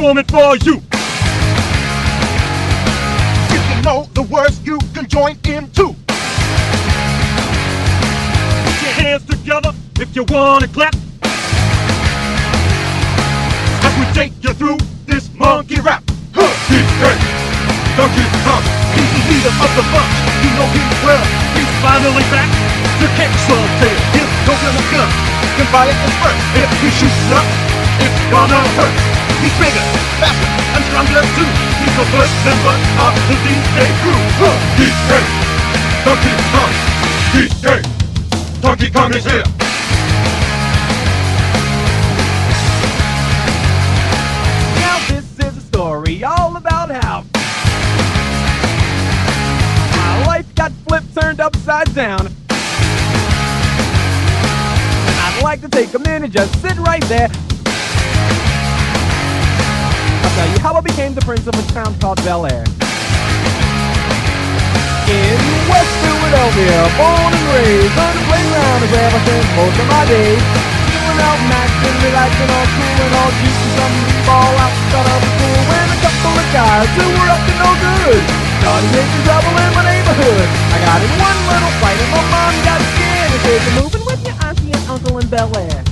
performing for you. If you know the words, you can join in too. Put your hands together if you wanna clap. As we take you through this monkey rap. DJ Donkey Kong, He's the leader of the bunch. You know him well. he's finally back to kick some tail. His token of gun can fire his first. If he shoots up, it's gonna hurt. He's bigger, faster, and stronger too. He's the first member of the DJ crew. DJ Donkey Kong, DJ Donkey Kong is here. Now this is a story all about how my life got flipped, turned upside down. And I'd like to take a minute, just sit right there. I'll tell you how I became the prince of a town called Bel Air. In West Philadelphia, born and raised, on the playground is where I spent most of my days. Chilling out, maxing, relaxing, all cool and all cute, and some ball outside of school. When a couple of guys who were up to no good started making trouble in my neighborhood. I got in one little fight and my mom got scared and said, "You're moving with your auntie and uncle in Bel Air."